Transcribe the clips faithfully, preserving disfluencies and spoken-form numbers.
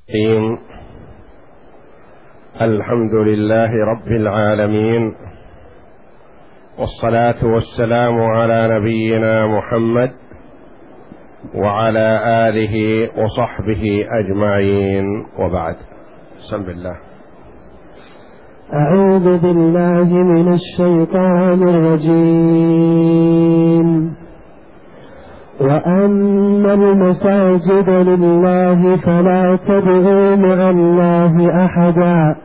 الرحيم. الحمد لله رب العالمين، والصلاة والسلام على نبينا محمد وعلى آله وصحبه أجمعين، وبعد. بسم الله. أعوذ بالله من الشيطان الرجيم. وأن المساجد لله فلا تدعوا مع الله أحدا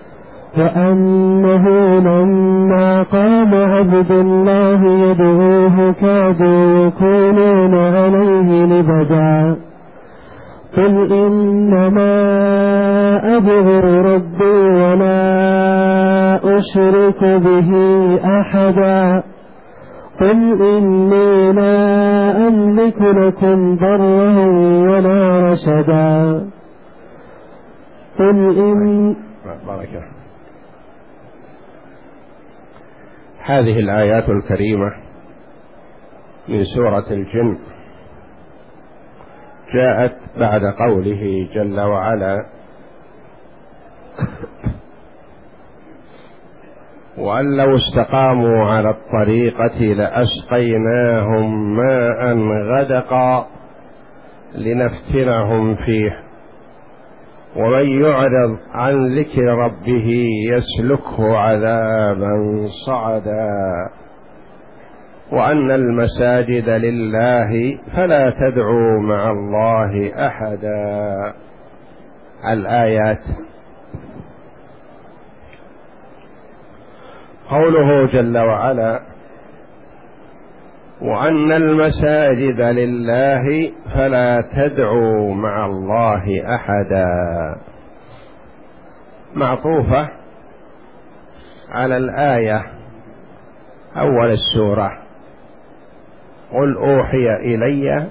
وأنه لما قام عبد الله يدعوه كادوا يكونون عليه لبدا قل إنما أدعو ربي ولا أشرك به أحدا قل إني لا أملك لكم ضرا ولا رشدا قل إن بركة. هذه الآيات الكريمة من سورة الجن جاءت بعد قوله جل وعلا: وأن لو استقاموا على الطريقة لأسقيناهم ماء غدقا لنفتنهم فيه ومن يعرض عن ذكر ربه يسلكه عذابا صعدا وأن المساجد لله فلا تدعوا مع الله أحدا. الآيات. قوله جل وعلا: وأن المساجد لله فلا تدعوا مع الله أحدا، معطوفة على الآية أول السورة: قل أوحي إلي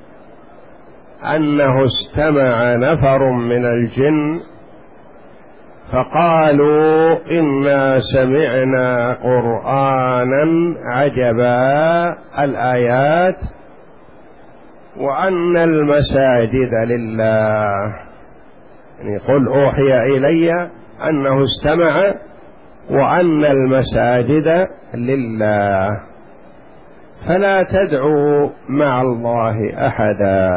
أنه استمع نفر من الجن فقالوا إنا سمعنا قرآنا عجبا. الآيات: وأن المساجد لله، يعني قل أوحي إلي أنه استمع وأن المساجد لله فلا تدعوا مع الله أحدا.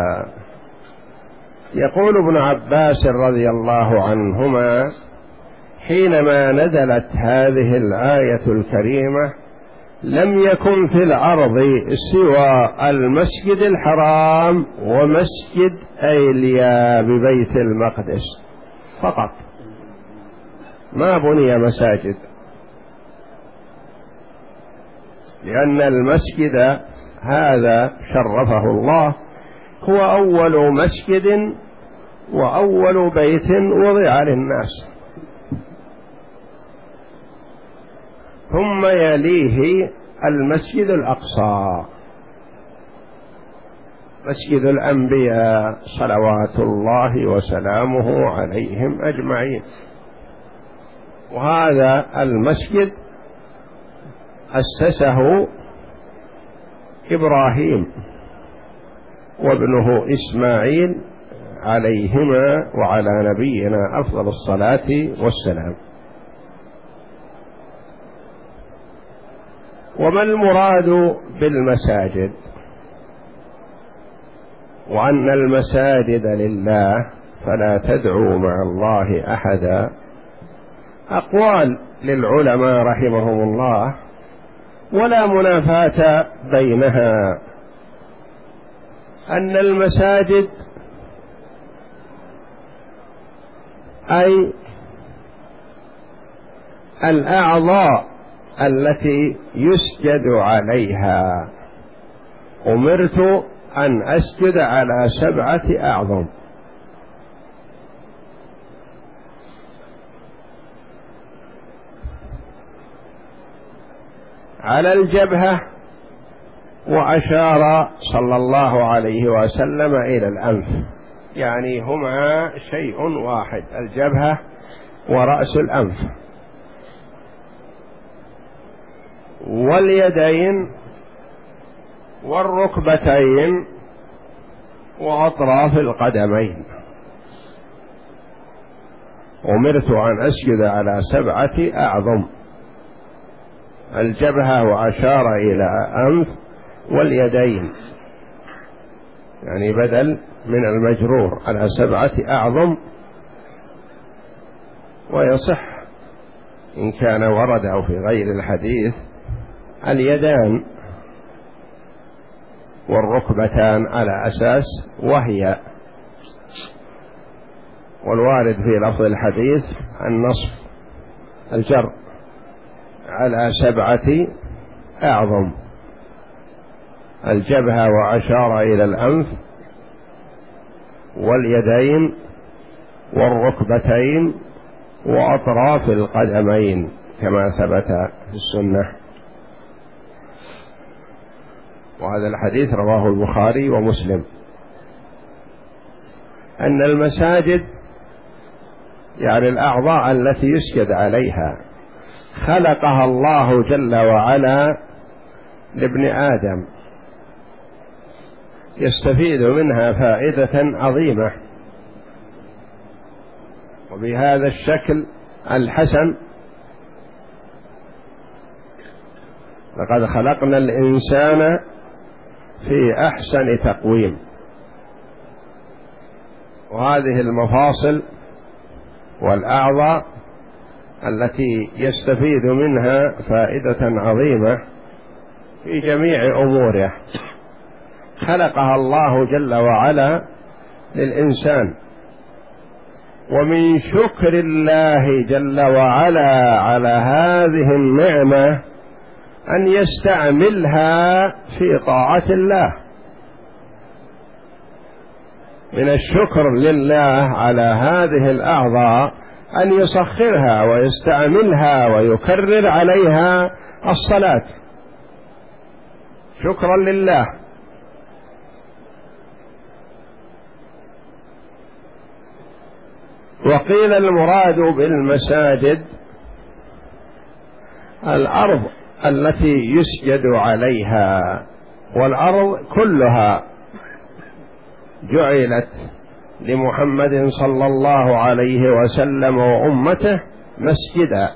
يقول ابن عباس رضي الله عنهما: حينما نزلت هذه الآية الكريمة لم يكن في الأرض سوى المسجد الحرام ومسجد أيليا ببيت المقدس فقط، ما بني مساجد، لأن المسجد هذا شرفه الله هو أول مسجد وأول بيت وضع للناس، ثم يليه المسجد الأقصى مسجد الأنبياء صلوات الله وسلامه عليهم أجمعين. وهذا المسجد أسسه إبراهيم وابنه إسماعيل عليهما وعلى نبينا أفضل الصلاة والسلام. وما المراد بالمساجد؟ وأن المساجد لله فلا تدعوا مع الله أحدا، أقوال للعلماء رحمهم الله ولا منافاة بينها. أن المساجد أي الأعضاء التي يسجد عليها. أمرت أن أسجد على سبعة أعظم: على الجبهة، وأشار صلى الله عليه وسلم إلى الأنف، يعني هما شيء واحد، الجبهة ورأس الأنف، واليدين والركبتين وأطراف القدمين. أمرت أن أسجد على سبعة أعظم: الجبهة، وأشار إلى أنف، واليدين، يعني بدل من المجرور، على سبعة أعظم. ويصح إن كان ورد أو في غير الحديث اليدان والركبتان على أساس وهي، والوارد في لفظ الحديث النصف، الجر على سبعة أعظم: الجبهة، وأشار إلى الأنف، واليدين، والركبتين، وأطراف القدمين، كما ثبت في السنة. وهذا الحديث رواه البخاري ومسلم. أن المساجد يعني الأعضاء التي يسجد عليها خلقها الله جل وعلا لابن آدم، يستفيد منها فائدة عظيمة، وبهذا الشكل الحسن. لقد خلقنا الإنسان في أحسن تقويم، وهذه المفاصل والأعضاء التي يستفيد منها فائدة عظيمة في جميع أموره خلقها الله جل وعلا للإنسان. ومن شكر الله جل وعلا على هذه النعمة أن يستعملها في طاعة الله. من الشكر لله على هذه الأعضاء أن يسخرها ويستعملها ويكرر عليها الصلاة، شكرا لله. وقيل المراد بالمساجد الأرض التي يسجد عليها، والأرض كلها جعلت لمحمد صلى الله عليه وسلم وأمته مسجدا،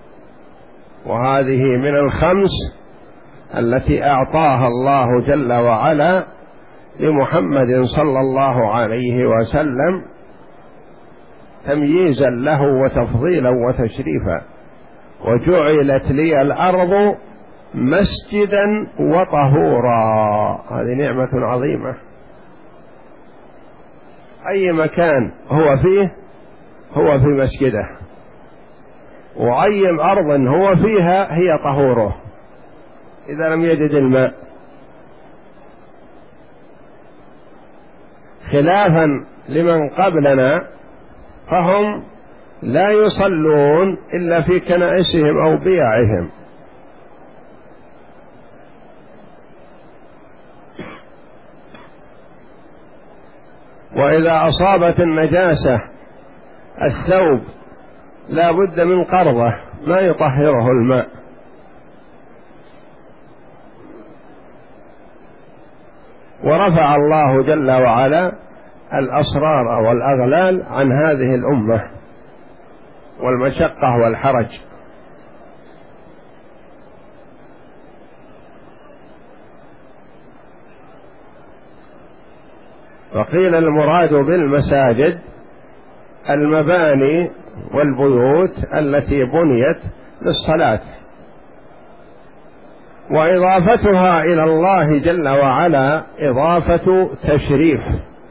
وهذه من الخمس التي أعطاها الله جل وعلا لمحمد صلى الله عليه وسلم تمييزا له وتفضيلا وتشريفا. وجعلت لي الأرض مسجدا وطهورا، هذه نعمة عظيمة. أي مكان هو فيه هو في مسجده، وأي أرض هو فيها هي طهوره إذا لم يجد الماء، خلافا لمن قبلنا فهم لا يصلون إلا في كنائسهم أو بيعهم. وإذا أصابت النجاسة الثوب لا بد من قرضه ما يطهره الماء. ورفع الله جل وعلا الأسرار والأغلال عن هذه الأمة والمشقة والحرج. وقيل المراد بالمساجد المباني والبيوت التي بنيت للصلاة، وإضافتها إلى الله جل وعلا إضافة تشريف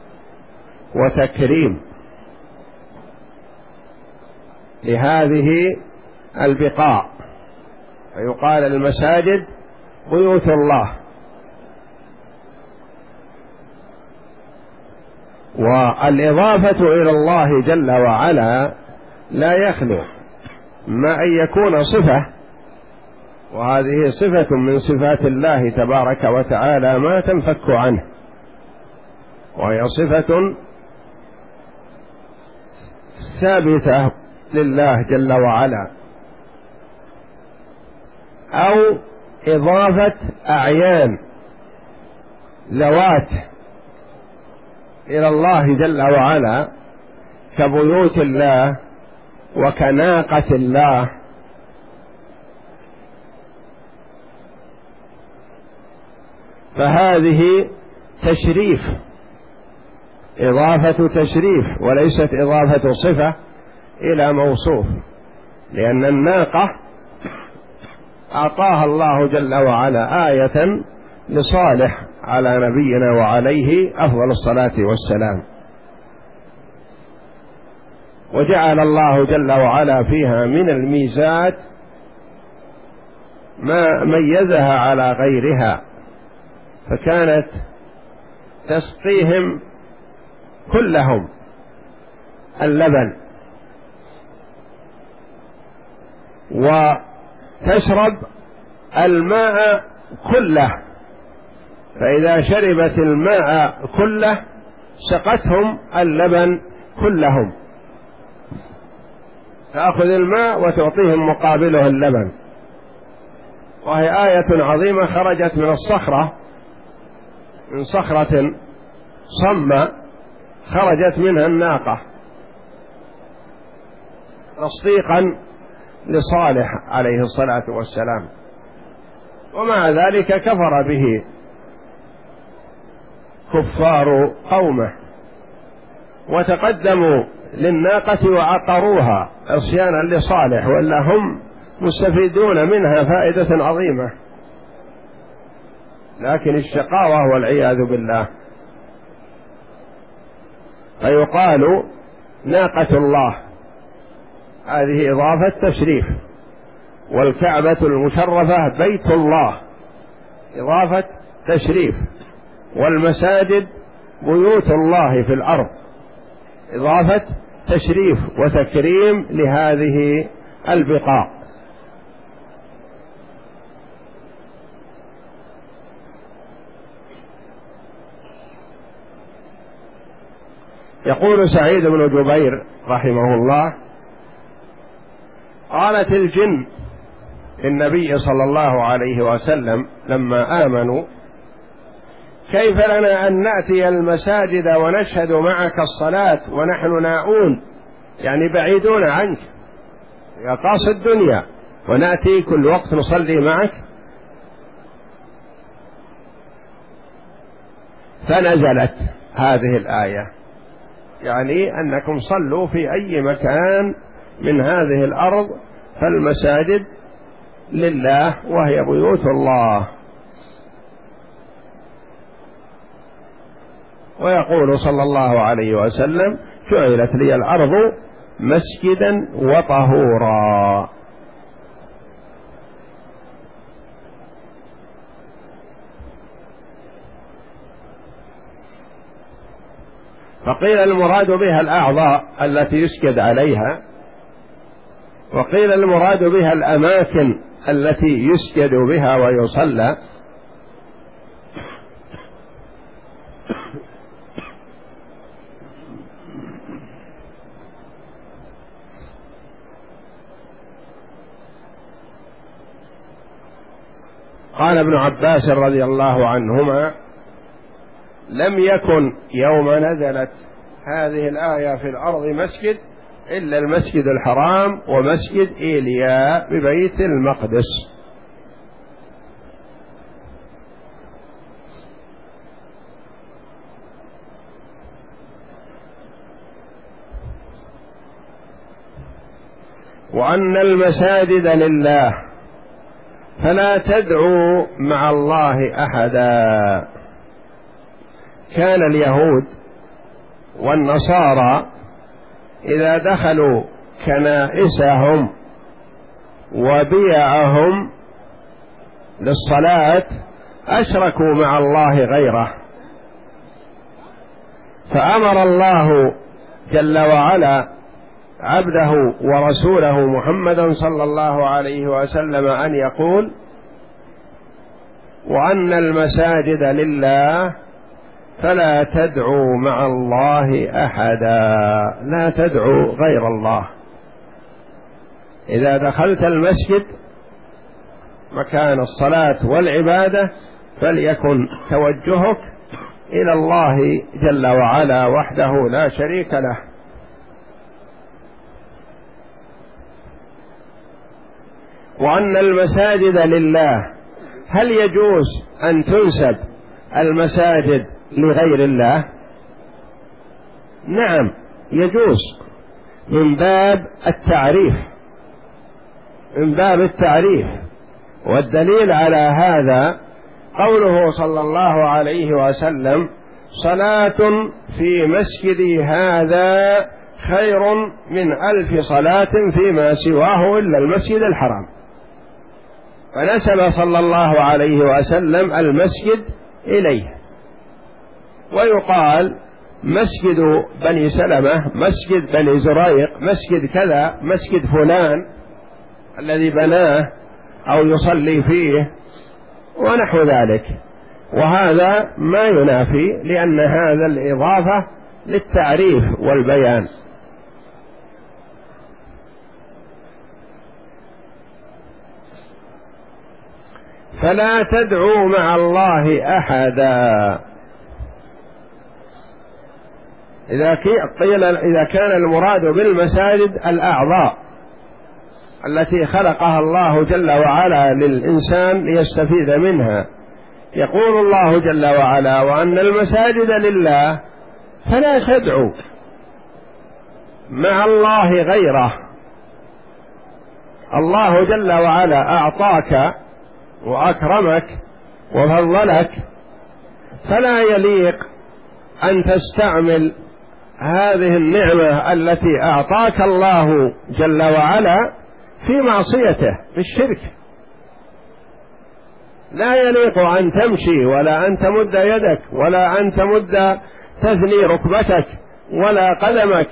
وتكريم لهذه البقاع، فيقال المساجد بيوت الله. والإضافة إلى الله جل وعلا لا يخلو ما أن يكون صفة، وهذه صفة من صفات الله تبارك وتعالى ما تنفك عنه، وهي صفة ثابتة لله جل وعلا، أو إضافة أعيان ذوات إلى الله جل وعلا كبيوت الله وكناقة الله، فهذه تشريف، إضافة تشريف وليست إضافة صفة إلى موصوف، لأن الناقة أعطاها الله جل وعلا آية لصالح على نبينا وعليه أفضل الصلاة والسلام، وجعل الله جل وعلا فيها من الميزات ما ميزها على غيرها، فكانت تسقيهم كلهم اللبن وتشرب الماء كله، فإذا شربت الماء كله سقتهم اللبن كلهم، تأخذ الماء وتعطيهم مقابله اللبن. وهي آية عظيمة خرجت من الصخرة، من صخرة صمة خرجت منها الناقة تصديقا لصالح عليه الصلاة والسلام، ومع ذلك كفر به كفار قومه وتقدموا للناقة وعقروها عصيانا لصالح، ولا هم مستفيدون منها فائدة عظيمة، لكن الشقاوة والعياذ بالله. فيقال ناقة الله، هذه إضافة تشريف، والكعبة المشرفة بيت الله إضافة تشريف، والمساجد بيوت الله في الأرض إضافة تشريف وتكريم لهذه البقاع. يقول سعيد بن جبير رحمه الله: قالت الجن للنبي صلى الله عليه وسلم لما آمنوا: كيف لنا أن نأتي المساجد ونشهد معك الصلاة ونحن ناؤون، يعني بعيدون عنك يا قاصد الدنيا، ونأتي كل وقت نصلي معك؟ فنزلت هذه الآية، يعني أنكم صلوا في أي مكان من هذه الأرض، فالمساجد لله وهي بيوت الله. ويقول صلى الله عليه وسلم: جعلت لي الأرض مسجدا وطهورا. فقيل المراد بها الأعضاء التي يسجد عليها، وقيل المراد بها الأماكن التي يسجد بها ويصلى. قال ابن عباس رضي الله عنهما: لم يكن يوم نزلت هذه الآية في الأرض مسجد إلا المسجد الحرام ومسجد إيليا ببيت المقدس. وأن المساجد لله فلا تدعوا مع الله أحدا. كان اليهود والنصارى إذا دخلوا كنائسهم وبيعهم للصلاة أشركوا مع الله غيره، فأمر الله جل وعلا عبده ورسوله محمدا صلى الله عليه وسلم أن يقول: وأن المساجد لله فلا تدعوا مع الله أحدا، لا تدعوا غير الله. إذا دخلت المسجد مكان الصلاة والعبادة فليكن توجهك إلى الله جل وعلا وحده لا شريك له. وأن المساجد لله، هل يجوز أن تنسب المساجد لغير الله؟ نعم يجوز، من باب التعريف، من باب التعريف. والدليل على هذا قوله صلى الله عليه وسلم: صلاة في مسجدي هذا خير من ألف صلاة فيما سواه إلا المسجد الحرام. فنسب صلى الله عليه وسلم المسجد إليه. ويقال مسجد بني سلمة، مسجد بني زريق، مسجد كذا، مسجد فلان الذي بناه أو يصلي فيه ونحو ذلك. وهذا ما ينافي، لأن هذا الإضافة للتعريف والبيان. فلا تدعوا مع الله أحدا. إذا قيل إذا كان المراد بالمساجد الأعضاء التي خلقها الله جل وعلا للإنسان ليستفيد منها، يقول الله جل وعلا: وأن المساجد لله فلا تدعوا مع الله غيره. الله جل وعلا أعطاك وأكرمك وفضلك، فلا يليق أن تستعمل هذه النعمة التي أعطاك الله جل وعلا في معصيته، في الشرك. لا يليق أن تمشي ولا أن تمد يدك ولا أن تمد تثني ركبتك ولا قدمك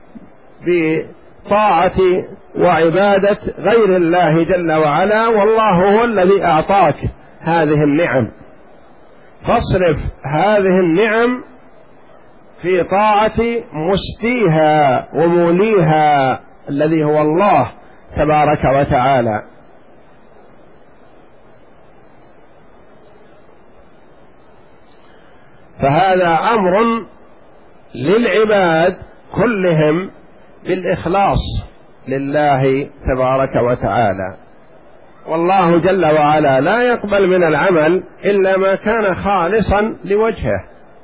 بطاعة وعبادة غير الله جل وعلا، والله هو الذي أعطاك هذه النعم. فاصرف هذه النعم في طاعة مسديها وموليها الذي هو الله تبارك وتعالى. فهذا أمر للعباد كلهم بالإخلاص لله تبارك وتعالى. والله جل وعلا لا يقبل من العمل إلا ما كان خالصا لوجهه،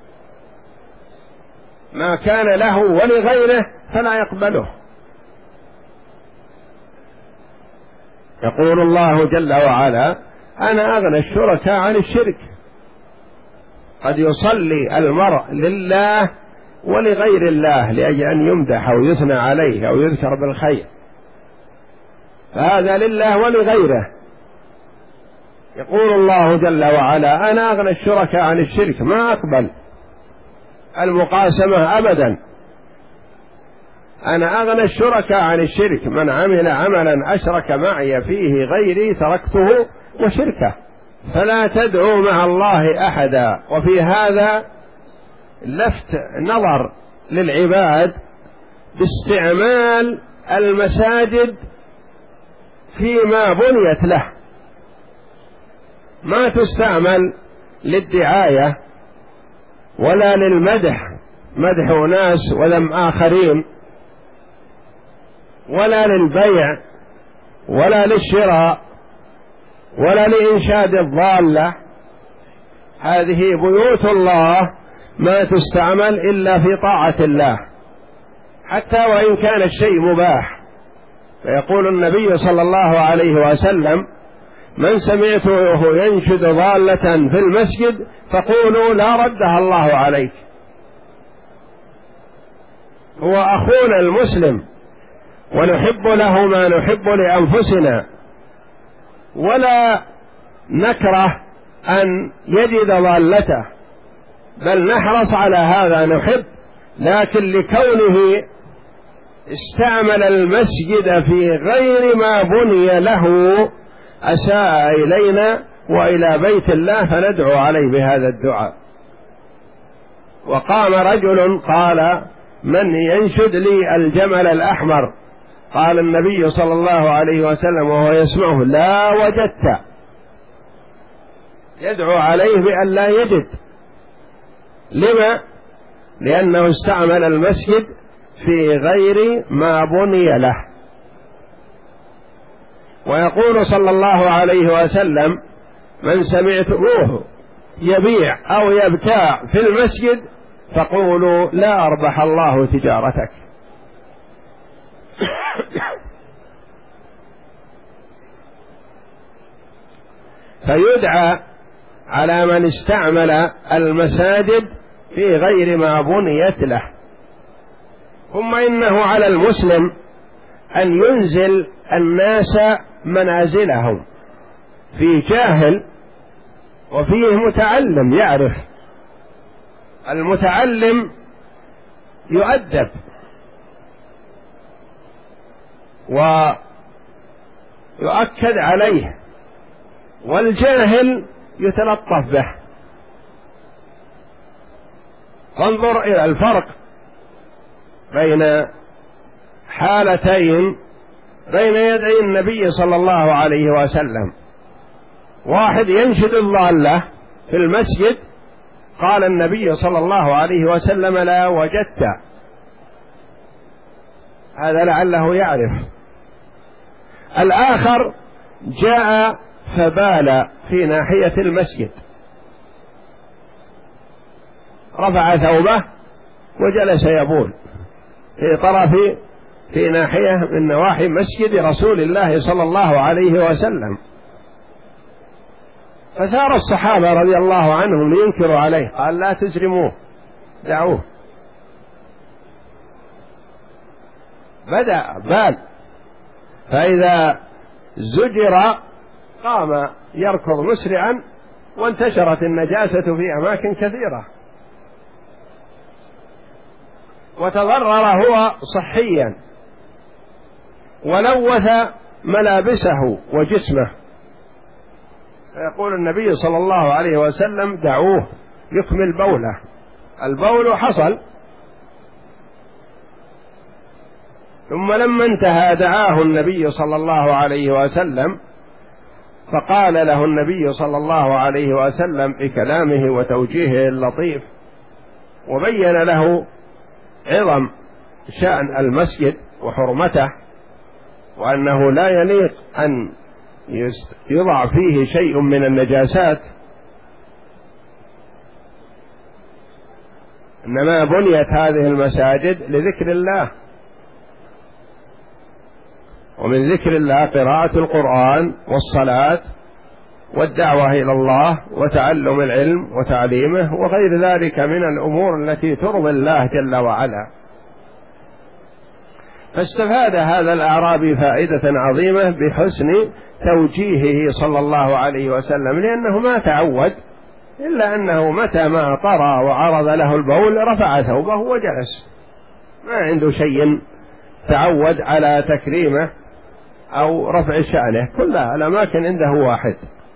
ما كان له ولغيره فلا يقبله. يقول الله جل وعلا: أنا أغنى الشركاء عن الشرك. قد يصلي المرء لله ولغير الله لأجل أن يمدح أو يثنى عليه أو يذكر بالخير، فهذا لله ولغيره. يقول الله جل وعلا: أنا أغنى الشركاء عن الشرك، ما أقبل المقاسمة أبدا. أنا أغنى الشركاء عن الشرك، من عمل عملا أشرك معي فيه غيري تركته وشركه. فلا تدعوا مع الله أحدا. وفي هذا لفت نظر للعباد باستعمال المساجد فيما بنيت له، ما تستعمل للدعاية ولا للمدح، مدح أناس وذم آخرين، ولا للبيع ولا للشراء ولا لإنشاد الضالة. هذه بيوت الله ما تستعمل إلا في طاعة الله، حتى وإن كان الشيء مباح. فيقول النبي صلى الله عليه وسلم: من سمعته ينشد ضالة في المسجد فقولوا لا ردها الله عليك. هو أخونا المسلم ونحب له ما نحب لأنفسنا، ولا نكره أن يجد ضالته، بل نحرص على هذا، نحب. لكن لكونه استعمل المسجد في غير ما بني له أساء إلينا وإلى بيت الله، فندعو عليه بهذا الدعاء. وقام رجل قال: من ينشد لي الجمل الأحمر؟ قال النبي صلى الله عليه وسلم وهو يسمعه: لا وجدت. يدعو عليه بأن لا يجد. لما؟ لأنه استعمل المسجد في غير ما بني له. ويقول صلى الله عليه وسلم: من سمعتموه يبيع أو يبتاع في المسجد فقولوا: لا أربح الله تجارتك. فيدعى على من استعمل المساجد في غير ما بنيت له. ثم إنه على المسلم أن ينزل الناس منازلهم، في جاهل وفيه متعلم يعرف. المتعلم يؤدب ويؤكد عليه، والجاهل يتلطف به. فانظر إلى الفرق بين حالتين بين يدي النبي صلى الله عليه وسلم. واحد ينشد الضالة في المسجد، قال النبي صلى الله عليه وسلم: لا وجدت. هذا لعله يعرف. الآخر جاء فبال في ناحية المسجد، رفع ثوبه وجلس يبول في طرف في ناحية من نواحي مسجد رسول الله صلى الله عليه وسلم. فسار الصحابة رضي الله عنهم لينكروا عليه، قال: لا تزرموه، دعوه. بدأ بال، فإذا زجر قام يركض مسرعا، وانتشرت النجاسة في أماكن كثيرة، وتضرر هو صحيا، ولوث ملابسه وجسمه. فيقول النبي صلى الله عليه وسلم: دعوه يكمل بوله. البول حصل. ثم لما انتهى دعاه النبي صلى الله عليه وسلم، فقال له النبي صلى الله عليه وسلم بكلامه وتوجيهه اللطيف، وبين له عظم شأن المسجد وحرمته، وأنه لا يليق أن يضع فيه شيء من النجاسات، إنما بنيت هذه المساجد لذكر الله، ومن ذكر الله قراءة القرآن والصلاة والدعوة إلى الله وتعلم العلم وتعليمه وغير ذلك من الأمور التي ترضي الله جل وعلا. فاستفاد هذا الأعرابي فائدة عظيمة بحسن توجيهه صلى الله عليه وسلم، لأنه ما تعود، إلا أنه متى ما طرى وعرض له البول رفع ثوبه وجلس، ما عنده شيء تعود على تكريمه أو رفع شأنه، كلها الأماكن عنده واحد.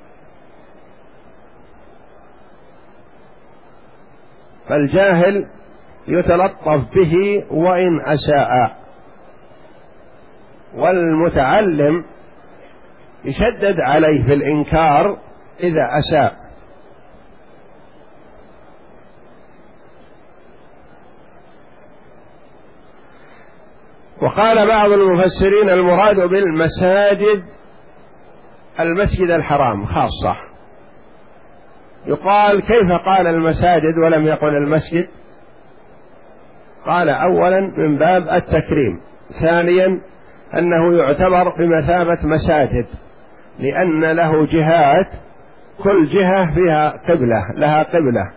فالجاهل يتلطف به وإن أساء، والمتعلم يشدد عليه في الإنكار إذا أساء. وقال بعض المفسرين: المراد بالمساجد المسجد الحرام خاصة. يقال: كيف قال المساجد ولم يقل المسجد؟ قال: أولا من باب التكريم، ثانيا أنه يعتبر بمثابة مساجد، لأن له جهات، كل جهة فيها قبلة، لها قبلة.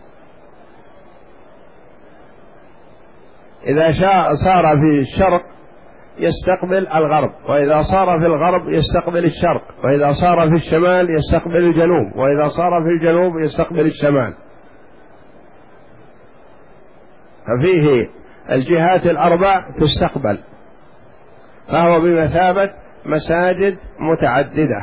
إذا شاء صار في الشرق يستقبل الغرب، وإذا صار في الغرب يستقبل الشرق، وإذا صار في الشمال يستقبل الجنوب، وإذا صار في الجنوب يستقبل الشمال. ففيه الجهات الأربع تستقبل، فهو بمثابة مساجد متعددة.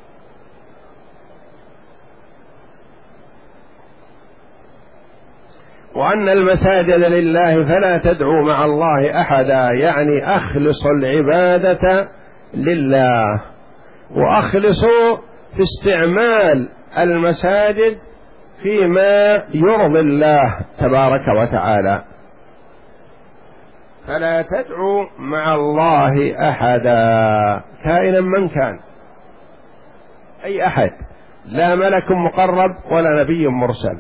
وأن المساجد لله فلا تدعوا مع الله أحدا، يعني أخلصوا العبادة لله، وأخلصوا في استعمال المساجد فيما يرضي الله تبارك وتعالى. فلا تدعو مع الله أحدا كائنا من كان، أي أحد، لا ملك مقرب ولا نبي مرسل.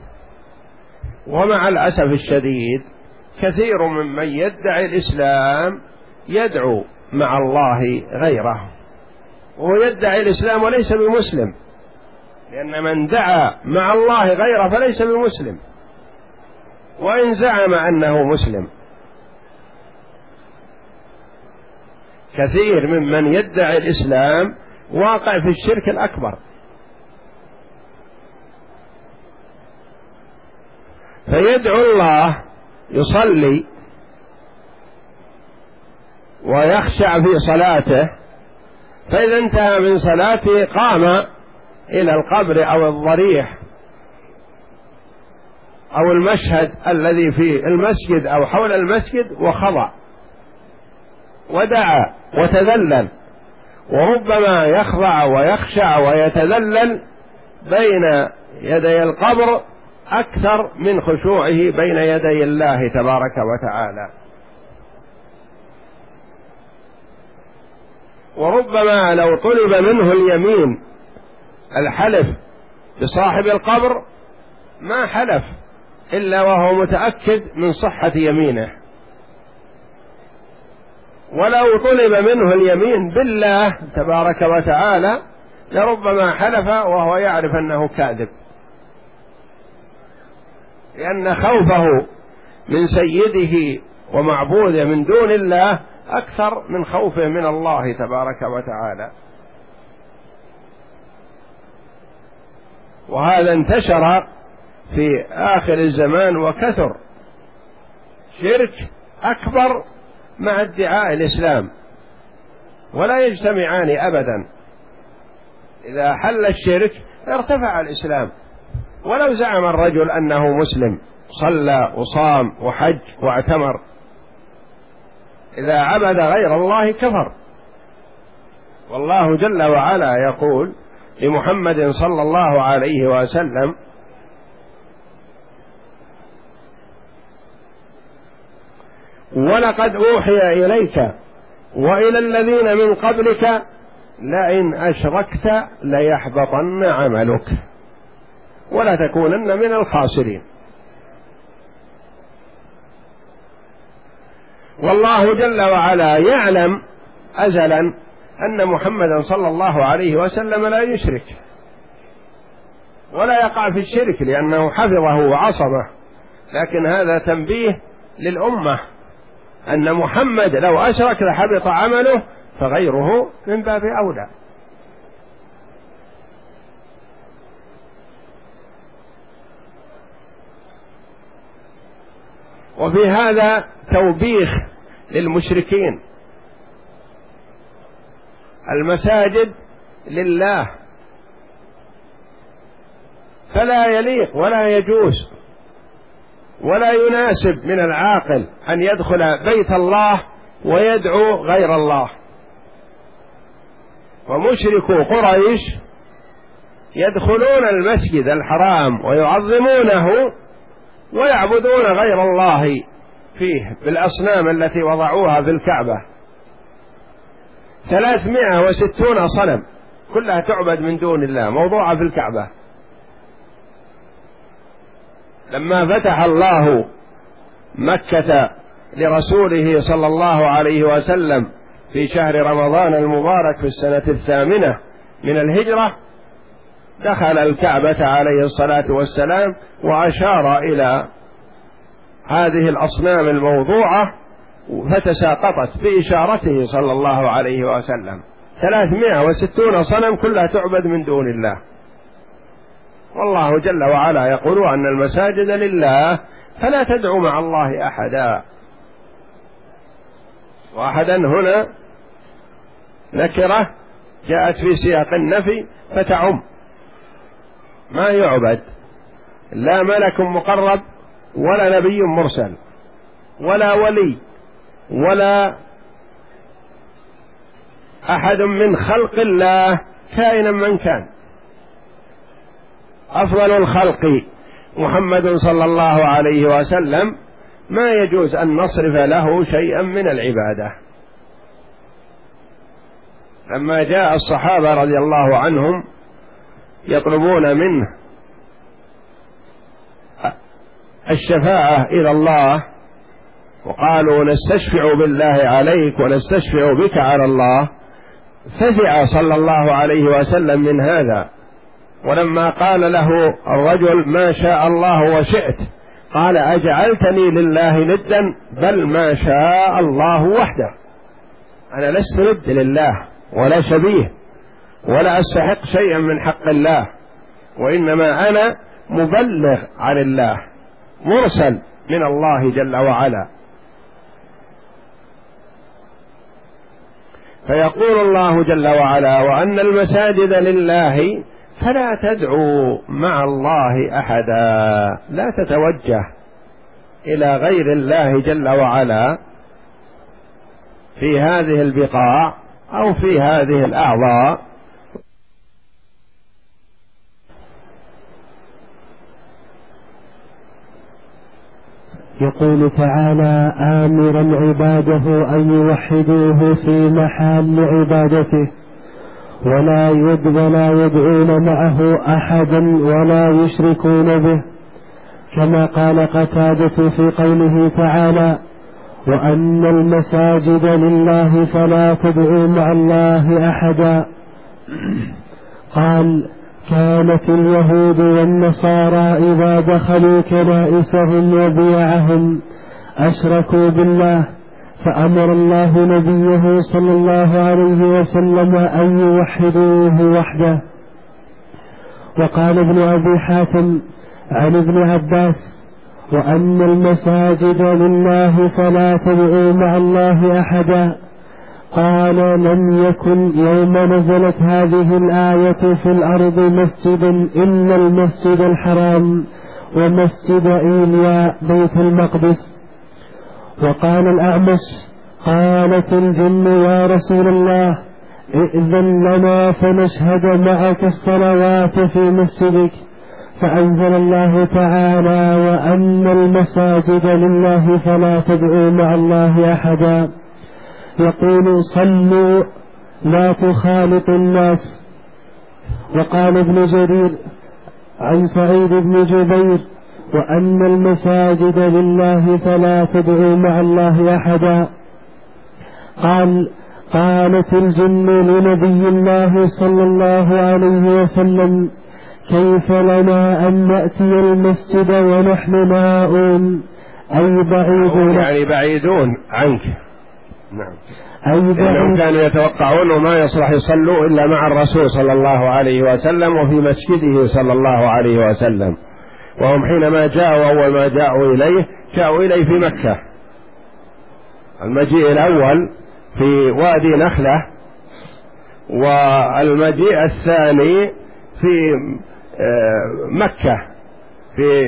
ومع الأسف الشديد كثير ممن يدعي الإسلام يدعو مع الله غيره، وهو يدعي الإسلام وليس بمسلم، لأن من دعا مع الله غيره فليس بمسلم وإن زعم أنه مسلم. كثير ممن يدعي الإسلام واقع في الشرك الأكبر، فيدعو الله، يصلي ويخشع في صلاته، فإذا انتهى من صلاته قام إلى القبر أو الضريح أو المشهد الذي في المسجد أو حول المسجد وخضع ودعا وتذلل، وربما يخضع ويخشع ويتذلل بين يدي القبر أكثر من خشوعه بين يدي الله تبارك وتعالى. وربما لو طلب منه اليمين الحلف بصاحب القبر ما حلف إلا وهو متأكد من صحة يمينه، ولو طلب منه اليمين بالله تبارك وتعالى لربما حلف وهو يعرف أنه كاذب، لأن خوفه من سيده ومعبوده من دون الله أكثر من خوفه من الله تبارك وتعالى. وهذا انتشر في آخر الزمان وكثر، شرك أكبر مع ادعاء الإسلام، ولا يجتمعان أبدا. إذا حل الشرك ارتفع الإسلام، ولو زعم الرجل أنه مسلم صلى وصام وحج واعتمر، إذا عبد غير الله كفر. والله جل وعلا يقول لمحمد صلى الله عليه وسلم: ولقد أوحي إليك وإلى الذين من قبلك لئن أشركت ليحبطن عملك ولا تكونن من الخاسرين. والله جل وعلا يعلم أزلا أن محمدا صلى الله عليه وسلم لا يشرك ولا يقع في الشرك، لأنه حفظه وعصمه. لكن هذا تنبيه للأمة أن محمد لو أشرك لحبط عمله، فغيره من باب أولى. وفي هذا توبيخ للمشركين. المساجد لله، فلا يليق ولا يجوز ولا يناسب من العاقل أن يدخل بيت الله ويدعو غير الله. ومشركو قريش يدخلون المسجد الحرام ويعظمونه ويعبدون غير الله فيه بالأصنام التي وضعوها في الكعبة، ثلاثمائة وستون صنم كلها تعبد من دون الله موضوعة في الكعبة. لما فتح الله مكة لرسوله صلى الله عليه وسلم في شهر رمضان المبارك في السنة الثامنة من الهجرة، دخل الكعبة عليه الصلاة والسلام وأشار إلى هذه الأصنام الموضوعة فتساقطت بإشارته صلى الله عليه وسلم. ثلاثمائة وستون صنم كلها تعبد من دون الله. والله جل وعلا يقول أن المساجد لله فلا تدعو مع الله أحدا. وأحدا هنا نكرة جاءت في سياق النفي فتعم، ما يعبد لا ملك مقرب ولا نبي مرسل ولا ولي ولا أحد من خلق الله كائنا من كان. أفضل الخلق محمد صلى الله عليه وسلم ما يجوز أن نصرف له شيئا من العبادة. لما جاء الصحابة رضي الله عنهم يطلبون منه الشفاعة إلى الله وقالوا نستشفع بالله عليك ونستشفع بك على الله، فزع صلى الله عليه وسلم من هذا. ولما قال له الرجل ما شاء الله وشئت، قال أجعلتني لله ندا؟ بل ما شاء الله وحده، أنا لست ند لله ولا شبيه ولا أستحق شيئا من حق الله، وإنما أنا مبلغ عن الله مرسل من الله جل وعلا. فيقول الله جل وعلا وأن المساجد لله فلا تدعوا مع الله أحدا، لا تتوجه إلى غير الله جل وعلا في هذه البقاع أو في هذه الأعضاء. يقول تعالى آمرا عباده أن يوحدوه في محل عبادته ولا يد ولا يدعون معه أحدا ولا يشركون به، كما قال قتادة في قوله تعالى وأن المساجد لله فلا تدعوا مع الله أحدا. قال كانت اليهود والنصارى إذا دخلوا كنائسهم وبيعهم أشركوا بالله، فأمر الله نبيه صلى الله عليه وسلم أن يوحدوه وحده. وقال ابن أبي حاتم عن ابن عباس وأن المساجد لله فلا تدعوا مع الله أحدا، قال لم يكن يوم نزلت هذه الآية في الأرض مسجد إلا المسجد الحرام ومسجد إيليا بيت المقدس. وقال الأعمش قالت الجن يا رسول الله ائذن لنا فنشهد معك الصلوات في مسجدك، فأنزل الله تعالى وأن المساجد لله فلا تدعوا مع الله أحدا، يقول صلوا لا تخالطوا الناس. وقال ابن جرير عن سعيد بن جبير وأن المساجد لله فلا تدعوا مع الله أحدا، قال قالت الجن لنبي الله صلى الله عليه وسلم كيف لنا أن نأتي المسجد ونحن ناؤون أي بعيدون، يعني بعيدون عنك. نعم. أي بعيد كانوا يتوقعون ما يصلح يصلوا إلا مع الرسول صلى الله عليه وسلم وفي مسجده صلى الله عليه وسلم، وهم حينما جاءوا أول ما جاءوا إليه جاءوا إليه في مكة. المجيء الأول في وادي نخلة، والمجيء الثاني في مكة في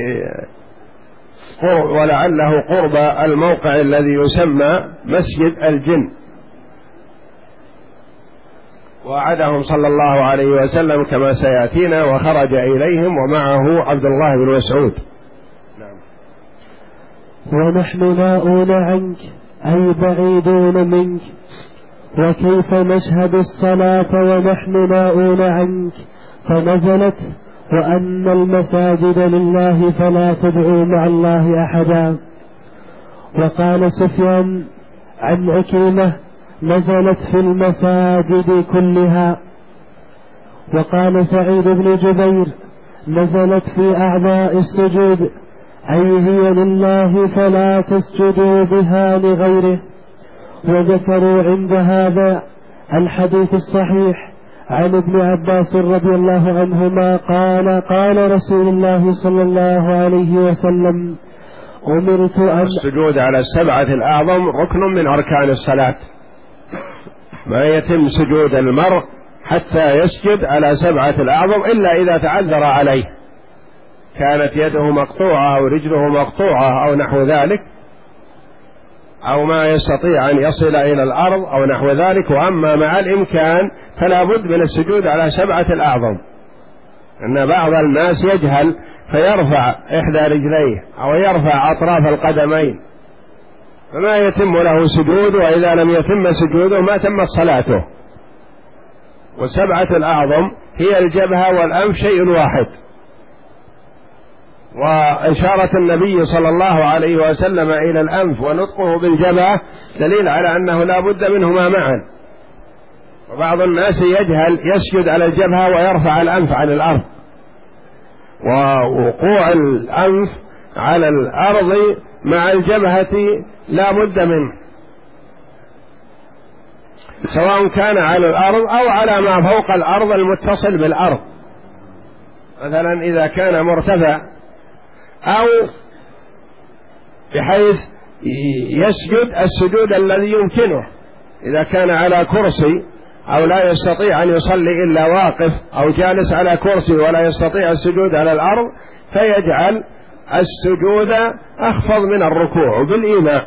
ولعله قرب الموقع الذي يسمى مسجد الجن. وعدهم صلى الله عليه وسلم كما سيأتينا وخرج إليهم ومعه عبد الله بن مسعود. نعم. ونحن ناؤون عنك أي بعيدون منك، وكيف نشهد الصلاة ونحن ناؤون عنك، فنزلت وأن المساجد لله فلا تدعوا مع الله أحدا. وقال سفيان عن عكرمة نزلت في المساجد كلها. وقال سعيد بن جبير نزلت في أعضاء السجود أي هي لله فلا تسجدوا بها لغيره. وذكروا عند هذا الحديث الصحيح عن ابن عباس رضي الله عنهما قال قال رسول الله صلى الله عليه وسلم أمرت أن السجود على السبعة الأعظم ركن من أركان الصلاة، ما يتم سجود المرء حتى يسجد على سبعة الأعظم إلا إذا تعذر عليه، كانت يده مقطوعة أو رجله مقطوعة أو نحو ذلك، أو ما يستطيع أن يصل إلى الأرض أو نحو ذلك. وأما مع الإمكان فلا بد من السجود على سبعة الأعظم، أن بعض الناس يجهل فيرفع إحدى رجليه أو يرفع أطراف القدمين فما يتم له سجود، وإذا لم يتم سجوده ما تمت صلاته. والسبعة الأعظم هي الجبهة والأنف شيء واحد، وإشارة النبي صلى الله عليه وسلم إلى الأنف ونطقه بالجبهة دليل على أنه لا بد منهما معا. وبعض الناس يجهل يسجد على الجبهة ويرفع الأنف عن الأرض، ووقوع الأنف على الأرض مع الجبهة لا بد منه، سواء كان على الأرض أو على ما فوق الأرض المتصل بالأرض. مثلا إذا كان مرتفع أو بحيث يسجد السجود الذي يمكنه، إذا كان على كرسي أو لا يستطيع أن يصلي إلا واقف، أو جالس على كرسي ولا يستطيع السجود على الأرض، فيجعل السجود أخفض من الركوع بالإيماء.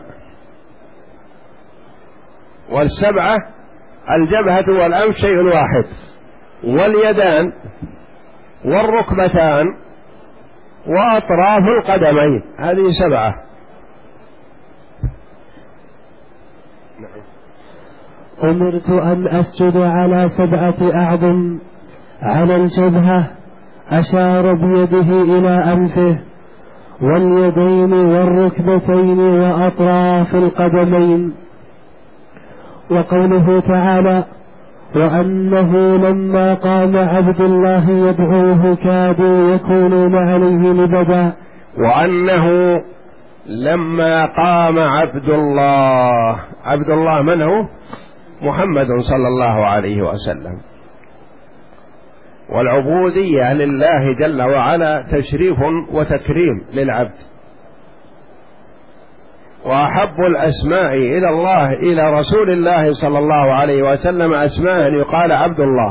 والسبعة الجبهة والأنف شيء واحد، واليدان والركبتان وأطراف القدمين، هذه سبعة. أمرت أن أسجد على سبعة أعظم. على الجبهة أشار بيده إلى أنفه، واليدين والركبتين وأطراف القدمين. وقوله تعالى: وأنه لما قام عبد الله يدعوه كادوا يكونون عليه لبدا. وأنه لما قام عبد الله، عبد الله من هو؟ محمد صلى الله عليه وسلم. والعبودية لله جل وعلا تشريف وتكريم للعبد، وأحب الأسماء إلى الله إلى رسول الله صلى الله عليه وسلم أسماء يقال عبد الله،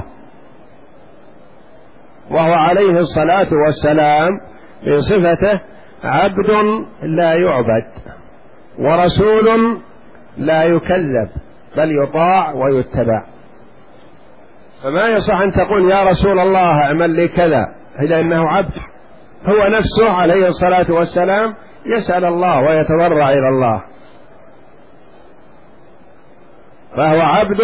وهو عليه الصلاة والسلام بصفته عبد لا يعبد، ورسول لا يكذب بل يطاع ويتبع. فما يصح أن تقول يا رسول الله اعمل لي كذا إلا إنه عبد، هو نفسه عليه الصلاة والسلام يسأل الله ويتضرع إلى الله، فهو عبد.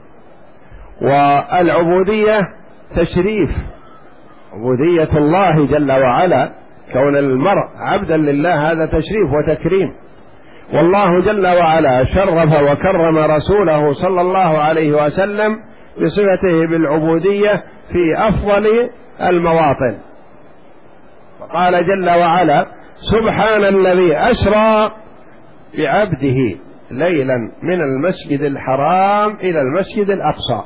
والعبودية تشريف، عبودية الله جل وعلا، كون المرء عبدا لله هذا تشريف وتكريم. والله جل وعلا شرف وكرم رسوله صلى الله عليه وسلم بصفته بالعبودية في أفضل المواطن. فقال جل وعلا: سبحان الذي أسرى بعبده ليلا من المسجد الحرام إلى المسجد الأقصى.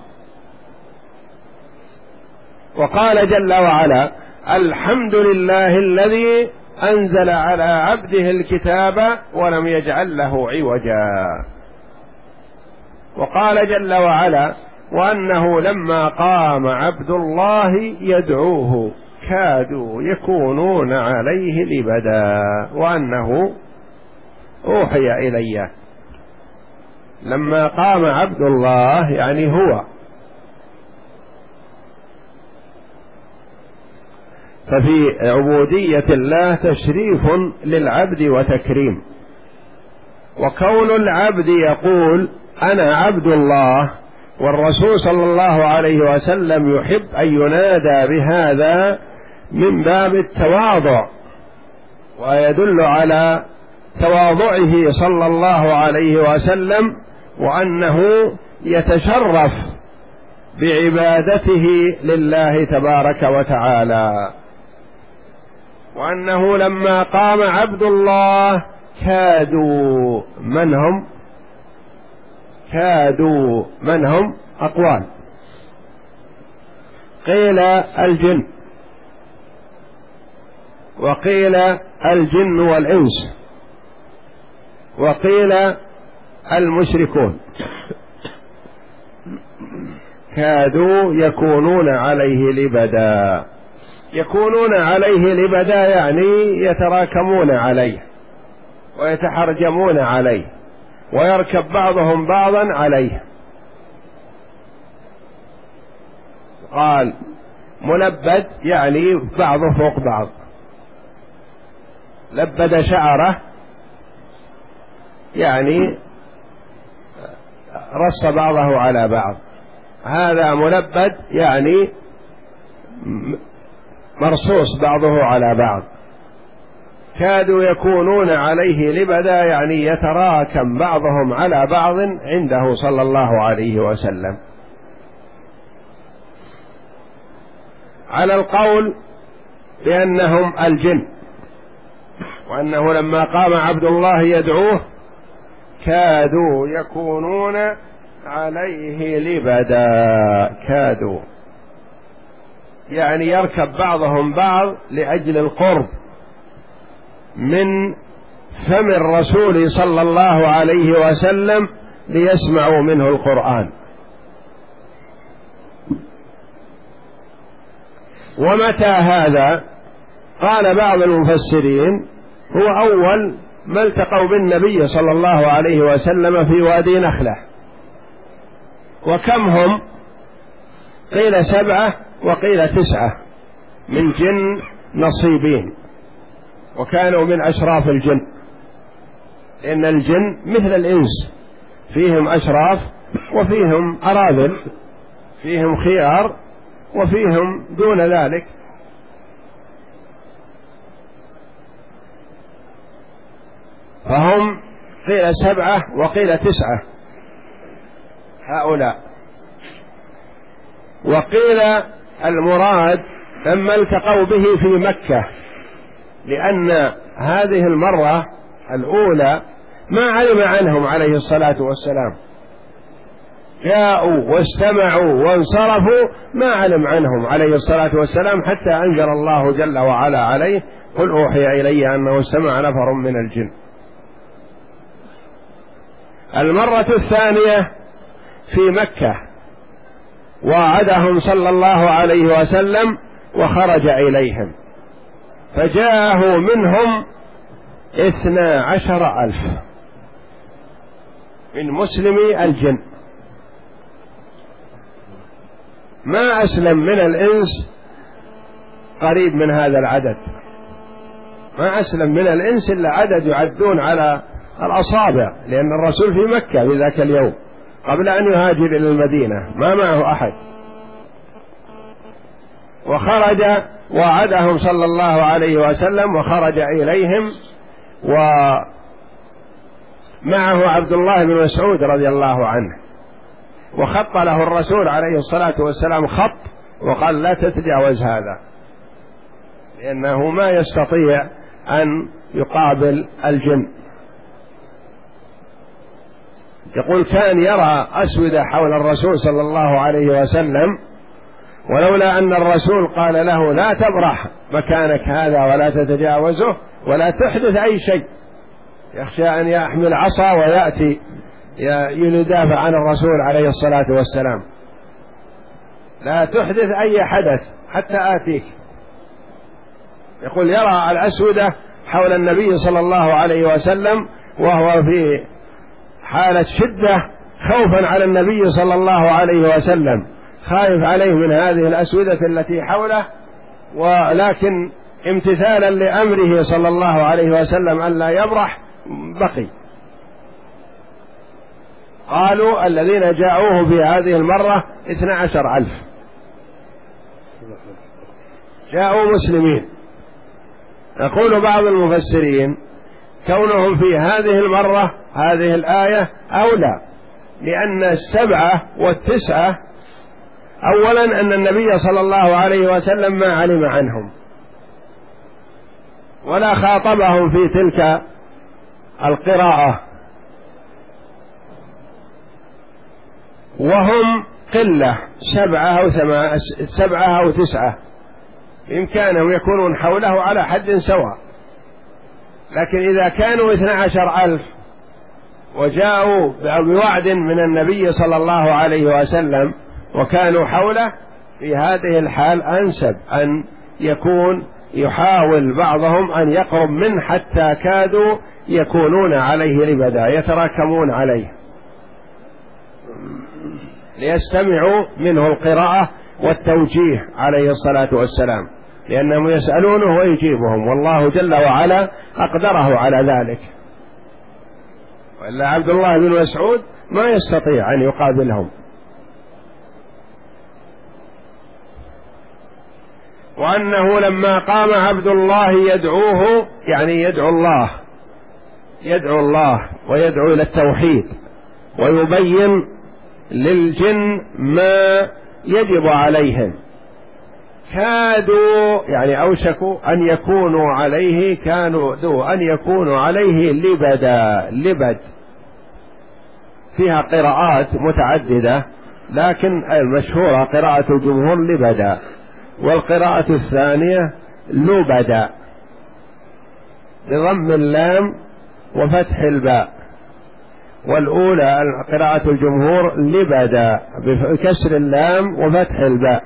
وقال جل وعلا: الحمد لله الذي أنزل على عبده الكتاب ولم يجعل له عوجا. وقال جل وعلا: وأنه لما قام عبد الله يدعوه كادوا يكونون عليه لبدا، وأنه أوحي إلي. لما قام عبد الله يعني هو. ففي عبودية الله تشريف للعبد وتكريم. وكون العبد يقول أنا عبد الله، والرسول صلى الله عليه وسلم يحب أن ينادى بهذا من باب التواضع، ويدل على تواضعه صلى الله عليه وسلم، وأنه يتشرف بعبادته لله تبارك وتعالى. وأنه لما قام عبد الله كادوا، من هم؟ كادوا من هم؟ أقوال، قيل الجن، وقيل الجن والإنس، وقيل المشركون، كادوا يكونون عليه لبدا. يكونون عليه لبدا يعني يتراكمون عليه ويتحرجمون عليه ويركب بعضهم بعضا عليه. قال ملبد يعني بعضه فوق بعض، لبد شعره يعني رص بعضه على بعض. هذا ملبد يعني مرصوص بعضه على بعض. كادوا يكونون عليه لبدا يعني يتراكم بعضهم على بعض عنده صلى الله عليه وسلم. على القول بأنهم الجن، وأنه لما قام عبد الله يدعوه كادوا يكونون عليه لبدا. كادوا يعني يركب بعضهم بعض لأجل القرب من فم الرسول صلى الله عليه وسلم ليسمعوا منه القرآن. ومتى هذا؟ قال بعض المفسرين هو أول ما التقوا بالنبي صلى الله عليه وسلم في وادي نخلة. وكم هم؟ قيل سبعة وقيل تسعة من جن نصيبين، وكانوا من أشراف الجن، لأن الجن مثل الإنس فيهم أشراف وفيهم أراذل، فيهم خيار وفيهم دون ذلك. فهم قيل سبعة وقيل تسعة هؤلاء. وقيل المراد لما التقوا به في مكة، لأن هذه المرة الأولى ما علم عنهم عليه الصلاة والسلام، جاءوا واستمعوا وانصرفوا ما علم عنهم عليه الصلاة والسلام، حتى أنزل الله جل وعلا عليه قل أوحي إلي أنه استمع نفر من الجن. المرة الثانية في مكة وعدهم صلى الله عليه وسلم وخرج إليهم، فجاءه منهم اثنا عشر ألف من مسلمي الجن. ما أسلم من الإنس قريب من هذا العدد، ما أسلم من الإنس إلا عدد يعدون على الأصابع، لأن الرسول في مكة في ذاك اليوم قبل أن يهاجر إلى المدينة ما معه أحد. وخرج وعدهم صلى الله عليه وسلم وخرج إليهم، ومعه عبد الله بن مسعود رضي الله عنه، وخط له الرسول عليه الصلاة والسلام خط وقال لا تتجاوز هذا، لأنه ما يستطيع أن يقابل الجن. يقول كان يرى أسودة حول الرسول صلى الله عليه وسلم، ولولا أن الرسول قال له لا تبرح مكانك هذا ولا تتجاوزه ولا تحدث أي شيء، يخشى أن يحمل عصا ويأتي يدافع عن الرسول عليه الصلاة والسلام. لا تحدث أي حدث حتى آتيك. يقول يرى الأسودة حول النبي صلى الله عليه وسلم وهو في حالة شدة خوفا على النبي صلى الله عليه وسلم، خايف عليه من هذه الأسودة التي حوله، ولكن امتثالا لأمره صلى الله عليه وسلم ألا يبرح بقي. قالوا الذين جاءوه في هذه المرة اثنى عشر ألف جاءوا مسلمين. يقول بعض المفسرين كونهم في هذه المرة هذه الآية أولى، لأن السبعة والتسعة أولا أن النبي صلى الله عليه وسلم ما علم عنهم ولا خاطبهم في تلك القراءة، وهم قلة سبعة أو ثمانية سبعة أو تسعة، بإمكانهم يكونون حوله على حد سواء. لكن إذا كانوا اثنى عشر ألف وجاءوا بوعد من النبي صلى الله عليه وسلم وكانوا حوله، في هذه الحال أنسب أن يكون يحاول بعضهم أن يقرب منه حتى كادوا يكونون عليه لبدا، يتراكمون عليه ليستمعوا منه القراءة والتوجيه عليه الصلاة والسلام، لأنهم يسألونه ويجيبهم، والله جل وعلا أقدره على ذلك. وإلا عبد الله بن مسعود ما يستطيع أن يقابلهم. وأنه لما قام عبد الله يدعوه يعني يدعو الله يدعو الله ويدعو إلى التوحيد ويبين للجن ما يجب عليهم، كادوا يعني أوشكوا أن يكونوا عليه كانوا دو أن يكونوا عليه لبدا. لبد فيها قراءات متعددة، لكن المشهورة قراءة الجمهور لبدا، والقراءة الثانية لبدا بضم اللام وفتح الباء، والأولى قراءة الجمهور لبدا بكسر اللام وفتح الباء.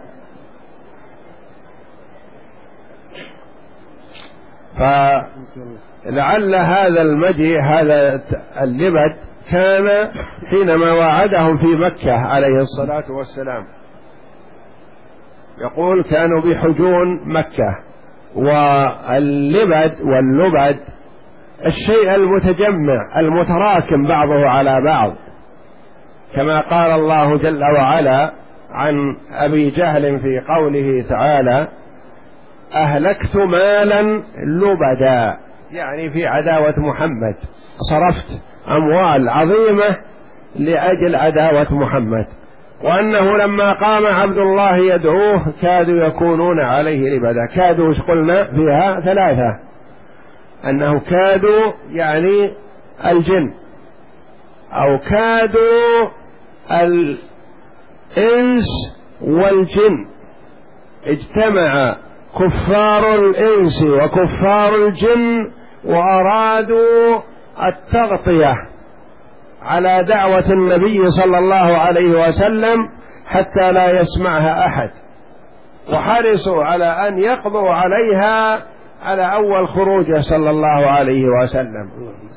فلعل هذا المجيء هذا اللبد كان حينما وعدهم في مكة عليه الصلاة والسلام، يقول كانوا بحجون مكة. واللبد واللبد الشيء المتجمع المتراكم بعضه على بعض، كما قال الله جل وعلا عن أبي جهل في قوله تعالى أهلكت مالا لبدا، يعني في عداوة محمد، صرفت أموال عظيمة لأجل عداوة محمد. وأنه لما قام عبد الله يدعوه كادوا يكونون عليه لبدا. كادوا قلنا فيها ثلاثة، أنه كادوا يعني الجن، أو كادوا الإنس والجن، اجتمع كفار الإنس وكفار الجن وأرادوا التغطية على دعوة النبي صلى الله عليه وسلم حتى لا يسمعها أحد، وحرصوا على أن يقضوا عليها على أول خروجه صلى الله عليه وسلم.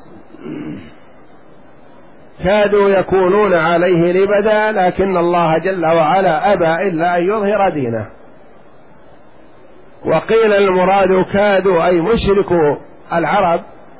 كادوا يكونون عليه لبدا، لكن الله جل وعلا أبى إلا أن يظهر دينه. وقيل المراد كادوا أي مشركوا العرب،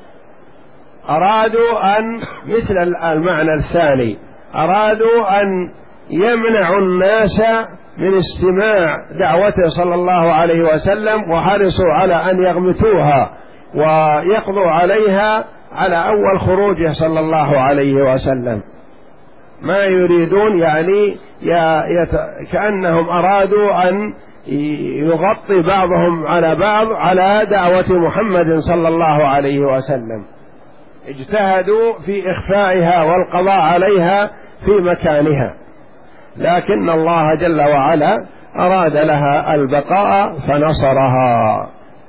أرادوا أن مثل المعنى الثاني، أرادوا أن يمنعوا الناس من استماع دعوته صلى الله عليه وسلم، وحرصوا على أن يغمتوها ويقضوا عليها على أول خروجه صلى الله عليه وسلم. ما يريدون يعني كأنهم أرادوا أن يغطي بعضهم على بعض على دعوة محمد صلى الله عليه وسلم، اجتهدوا في إخفائها والقضاء عليها في مكانها، لكن الله جل وعلا أراد لها البقاء فنصرها.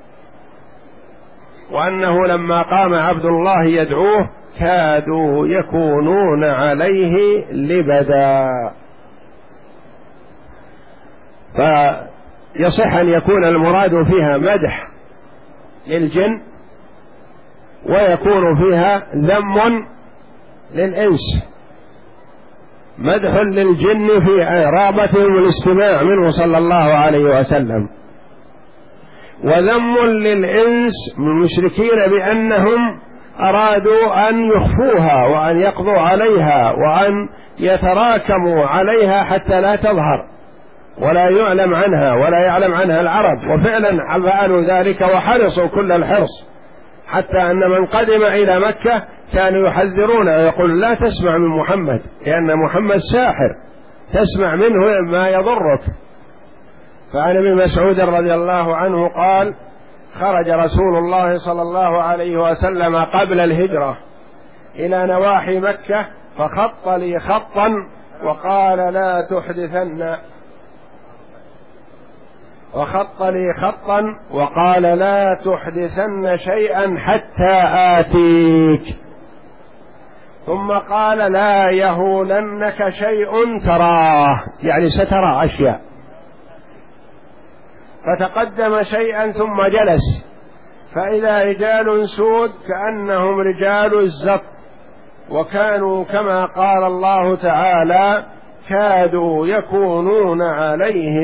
وأنه لما قام عبد الله يدعوه كادوا يكونون عليه لبدا. فيصح أن يكون المراد فيها مدح للجن، ويكون فيها ذم للإنس، مدح للجن في رغبتهم الاستماع منه صلى الله عليه وسلم، وذم للإنس من المشركين بأنهم أرادوا أن يخفوها وأن يقضوا عليها وأن يتراكموا عليها حتى لا تظهر ولا يعلم عنها ولا يعلم عنها العرب. وفعلا فعلوا ذلك وحرصوا كل الحرص، حتى أن من قدم إلى مكة كانوا يحذرون ويقول لا تسمع من محمد، لأن محمد ساحر، تسمع منه ما يضرك. فعن ابن مسعود رضي الله عنه قال خرج رسول الله صلى الله عليه وسلم قبل الهجرة إلى نواحي مكة فخط لي خطا وقال لا تحدثن وخط لي خطا وقال لا تحدثن شيئا حتى آتيك، ثم قال لا يهولنك شيء تراه، يعني سترى أشياء. فتقدم شيئا ثم جلس، فإذا رجال سود كأنهم رجال الزق، وكانوا كما قال الله تعالى كادوا يكونون عليه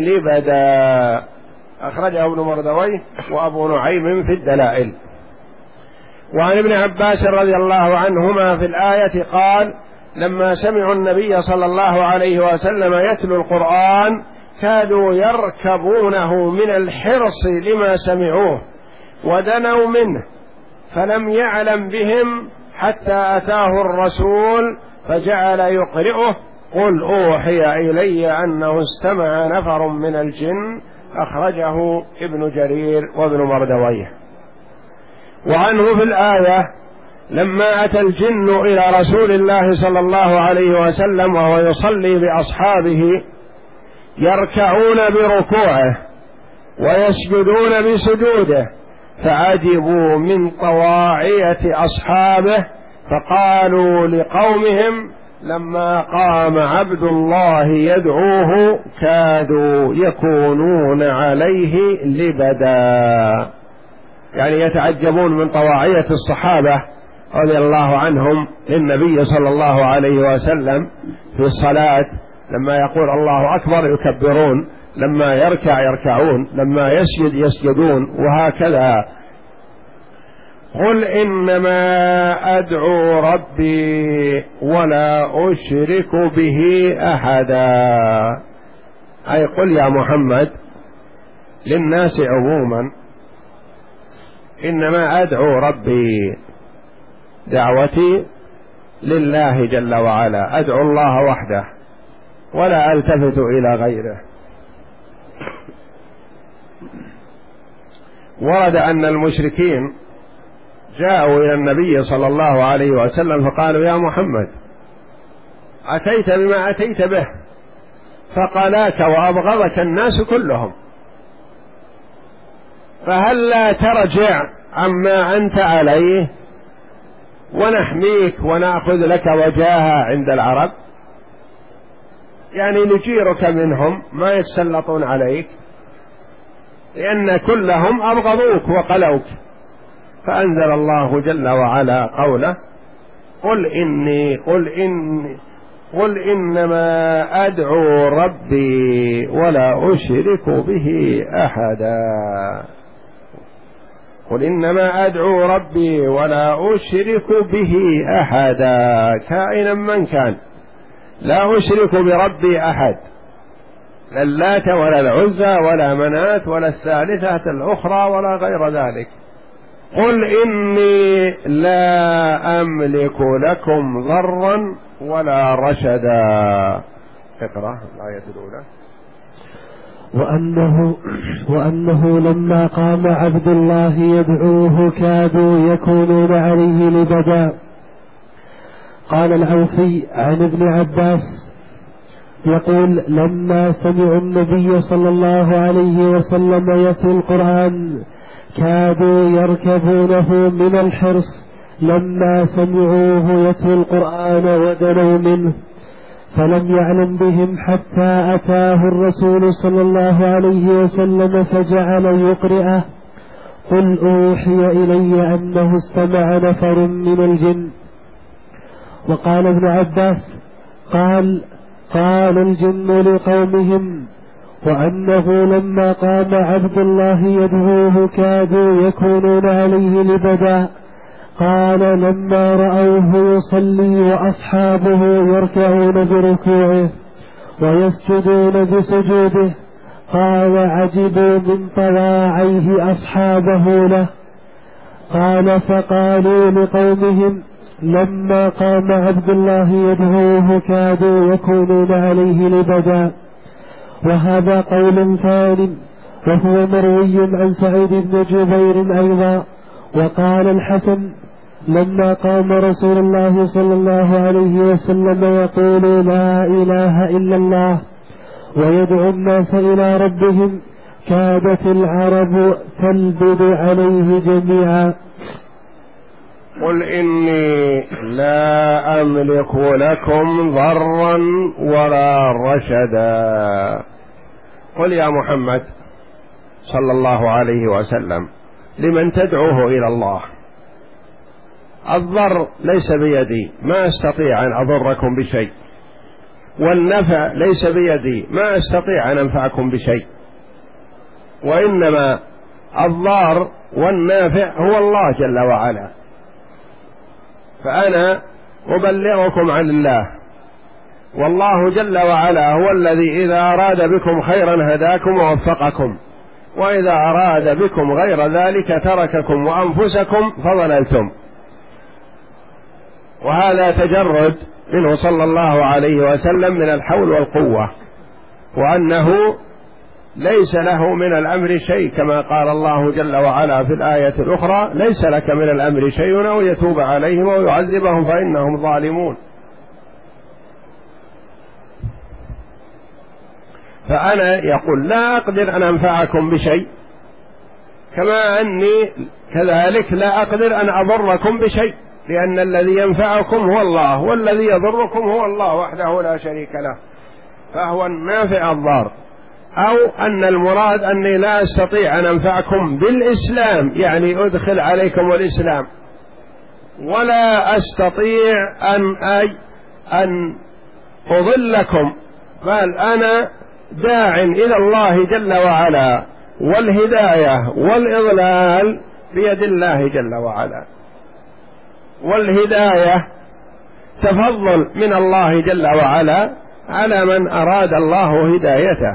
لبدا. أخرجه ابن مردويه وأبو نعيم في الدلائل. وعن ابن عباس رضي الله عنهما في الآية قال: لما سمعوا النبي صلى الله عليه وسلم يتلو القرآن كادوا يركبونه من الحرص لما سمعوه ودنوا منه، فلم يعلم بهم حتى أتاه الرسول فجعل يقرئه: قل أوحي إلي أنه استمع نفر من الجن. أخرجه ابن جرير وابن مردويه. وعنه في الآية: لما أتى الجن إلى رسول الله صلى الله عليه وسلم وهو يصلي بأصحابه يركعون بركوعه ويسجدون بسجوده، فعجبوا من طواعية أصحابه، فقالوا لقومهم: لما قام عبد الله يدعوه كادوا يكونون عليه لبدا. يعني يتعجبون من طواعية الصحابة رضي الله عنهم للنبي صلى الله عليه وسلم في الصلاة، لما يقول الله أكبر يكبرون، لما يركع يركعون، لما يسجد يسجدون، وهكذا. قل إنما أدعو ربي ولا أشرك به أحدا، أي قل يا محمد للناس عموما: إنما أدعو ربي، دعوتي لله جل وعلا، أدعو الله وحده ولا ألتفت إلى غيره. ورد أن المشركين جاءوا إلى النبي صلى الله عليه وسلم فقالوا: يا محمد أتيت بما أتيت به فقلاك وأبغضك الناس كلهم، فهل لا ترجع عما أنت عليه ونحميك ونأخذ لك وجاهة عند العرب، يعني نجيرك منهم ما يتسلطون عليك، لأن كلهم أبغضوك وقلوك. فأنزل الله جل وعلا قوله: قل إني قل إني قل إنما أدعو ربي ولا أشرك به أحدا. قل إنما أدعو ربي ولا أشرك به أحدا، كائنا من كان، لا أشرك بربي أحد، لا اللات ولا العزى ولا منات ولا الثالثة الأخرى ولا غير ذلك. قل إني لا أملك لكم ضرا ولا رشدا. اقرأ الآية الأولى. وأنه, وأنه لما قام عبد الله يدعوه كادوا يكونون عليه لبدا. قال العوفي عن ابن عباس يقول: لما سمعوا النبي صلى الله عليه وسلم يتلو القرآن كادوا يركبونه من الحرص لما سمعوه يتلو القرآن ودنوا منه، فلم يعلم بهم حتى أتاه الرسول صلى الله عليه وسلم فجعل يقرئه: قل أوحي إلي أنه استمع نفر من الجن. وقال ابن عباس: قال قال الجن لقومهم، وأنه لما قام عبد الله يدعوه كادوا يكونون عليه لبدا. قال لما رأوه يصلي وأصحابه يركعون بركوعه ويسجدون بسجوده، قال عجبوا من طواعيه أصحابه له. قال فقالوا لقومهم: لما قام عبد الله يدعوه كادوا يكونون عليه لبدا. وهذا قول ثاني وهو مروي عن سعيد بن جبير أيضا. وقال الحسن: لما قام رسول الله صلى الله عليه وسلم يقول لا إله إلا الله ويدعو الناس إلى ربهم كادت العرب تلبد عليه جميعا. قل إني لا أملك لكم ضرا ولا رشدا. قل يا محمد صلى الله عليه وسلم لمن تدعوه إلى الله: الضر ليس بيدي، ما أستطيع أن أضركم بشيء، والنفع ليس بيدي، ما أستطيع أن أنفعكم بشيء، وإنما الضار والنافع هو الله جل وعلا. فأنا أبلغكم عن الله، والله جل وعلا هو الذي إذا أراد بكم خيرا هداكم ووفقكم، وإذا أراد بكم غير ذلك ترككم وأنفسكم فضللتم. وهذا تجرد منه صلى الله عليه وسلم من الحول والقوة، وأنه ليس له من الأمر شيء، كما قال الله جل وعلا في الآية الأخرى: ليس لك من الأمر شيء أو يتوب عليهم أو يعذبهم فإنهم ظالمون. فأنا يقول لا أقدر أن أنفعكم بشيء، كما أني كذلك لا أقدر أن أضركم بشيء، لأن الذي ينفعكم هو الله، والذي يضركم هو الله وحده لا شريك له، فهو النافع الضار. أو أن المراد أني لا أستطيع أن أنفعكم بالإسلام، يعني أدخل عليكم الإسلام، ولا أستطيع أن أي أن أضلكم، بل أنا داع إلى الله جل وعلا، والهداية والإضلال بيد الله جل وعلا. والهداية تفضل من الله جل وعلا على من أراد الله هدايته،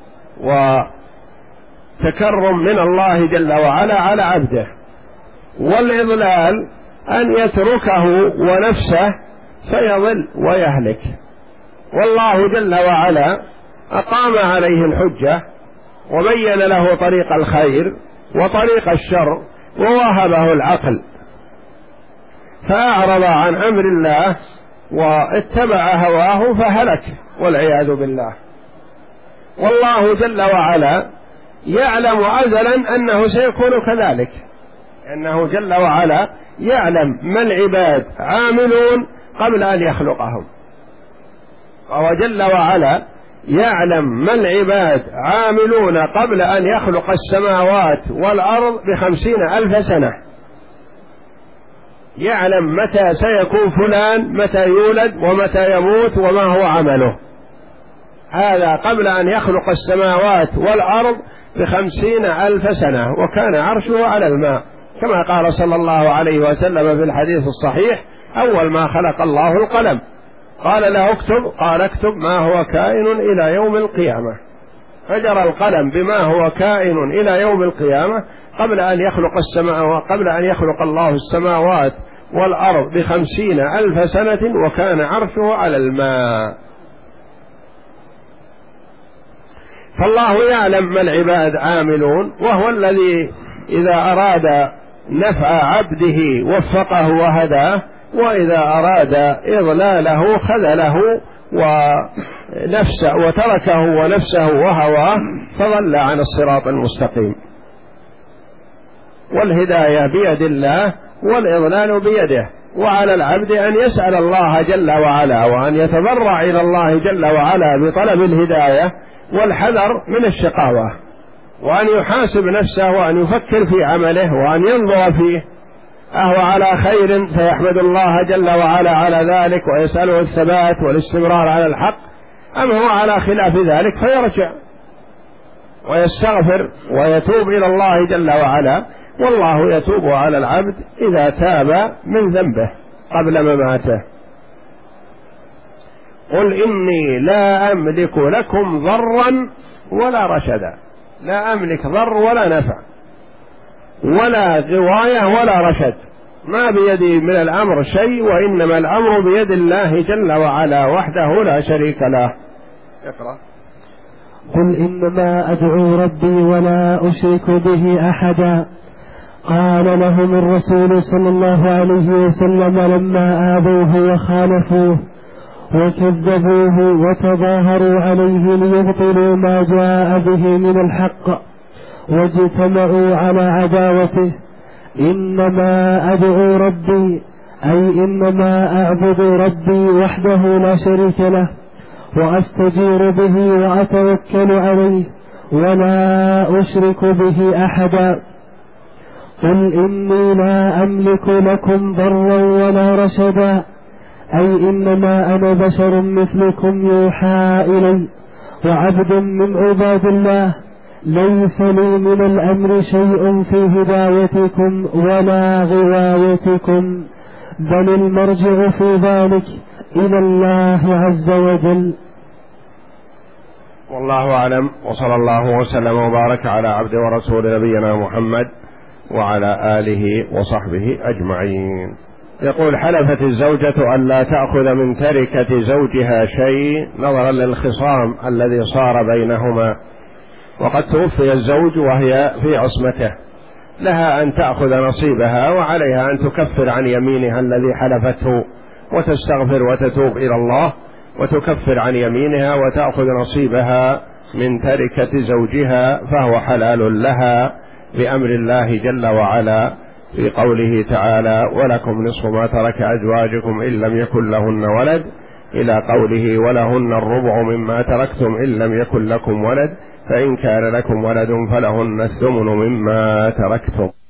وتكرم من الله جل وعلا على عبده. والإضلال أن يتركه ونفسه فيضل ويهلك، والله جل وعلا أقام عليه الحجة وبين له طريق الخير وطريق الشر ووهبه العقل، فأعرض عن أمر الله واتبع هواه فهلك والعياذ بالله. والله جل وعلا يعلم أزلا أنه سيكون كذلك، أنه جل وعلا يعلم ما العباد عاملون قبل أن يخلقهم، وهو جل وعلا يعلم ما العباد عاملون قبل أن يخلق السماوات والأرض بخمسين ألف سنة، يعلم متى سيكون فلان، متى يولد ومتى يموت وما هو عمله، هذا قبل أن يخلق السماوات والأرض بخمسين ألف سنة، وكان عرشه على الماء، كما قال صلى الله عليه وسلم في الحديث الصحيح: أول ما خلق الله القلم، قال له اكتب، قال اكتب ما هو كائن إلى يوم القيامة، فجر القلم بما هو كائن إلى يوم القيامة قبل أن يخلق السماوات، قبل أن يخلق الله السماوات والأرض بخمسين ألف سنة، وكان عرشه على الماء. فالله يعلم ما العباد عاملون، وهو الذي إذا أراد نفع عبده وفقه وهداه، وإذا أراد إضلاله خذله ونفسه وتركه ونفسه وهواه فضل عن الصراط المستقيم. والهداية بيد الله والإضلال بيده، وعلى العبد أن يسأل الله جل وعلا وأن يتضرع إلى الله جل وعلا بطلب الهداية والحذر من الشقاوة، وأن يحاسب نفسه وأن يفكر في عمله وأن ينظر فيه، أهو على خير فيحمد الله جل وعلا على ذلك ويسأله الثبات والاستمرار على الحق، أم هو على خلاف ذلك فيرجع ويستغفر ويتوب إلى الله جل وعلا، والله يتوب على العبد إذا تاب من ذنبه قبل مماته. قل إني لا أملك لكم ضرا ولا رشدا، لا أملك ضر ولا نفع ولا غواية ولا رشد، ما بيدي من الأمر شيء، وإنما الأمر بيد الله جل وعلا وحده لا شريك له. اقرأ. قل إنما أدعو ربي ولا أشرك به أحدا. قال لهم الرسول صلى الله عليه وسلم لما آذوه وخالفوه وكذبوه وتظاهروا عليه ليبطلوا ما جاء به من الحق واجتمعوا على عداوته: إنما أدعو ربي، أي إنما أعبد ربي وحده لا شريك له، وأستجير به وأتوكل عليه ولا أشرك به أحدا. قل إني لا أملك لكم ضرا ولا رشدا، أي إنما أنا بشر مثلكم يوحى إلي، وعبد من عباد الله، ليس لي من الأمر شيء في هدايتكم ولا غوايتكم، بل المرجع في ذلك إلى الله عز وجل. والله أعلم، وصلى الله وسلم وبارك على عبد ورسول نبينا محمد وعلى آله وصحبه أجمعين. يقول: حلفت الزوجة أن لا تأخذ من تركة زوجها شيء نظرا للخصام الذي صار بينهما، وقد توفي الزوج وهي في عصمته، لها أن تأخذ نصيبها، وعليها أن تكفر عن يمينها الذي حلفته وتستغفر وتتوب إلى الله وتكفر عن يمينها وتأخذ نصيبها من تركة زوجها، فهو حلال لها بأمر الله جل وعلا في قوله تعالى: ولكم نصف ما ترك أزواجكم إن لم يكن لهن ولد، إلى قوله: ولهن الربع مما تركتم إن لم يكن لكم ولد، فإن كان لكم ولد فلهن الثمن مما تركتم.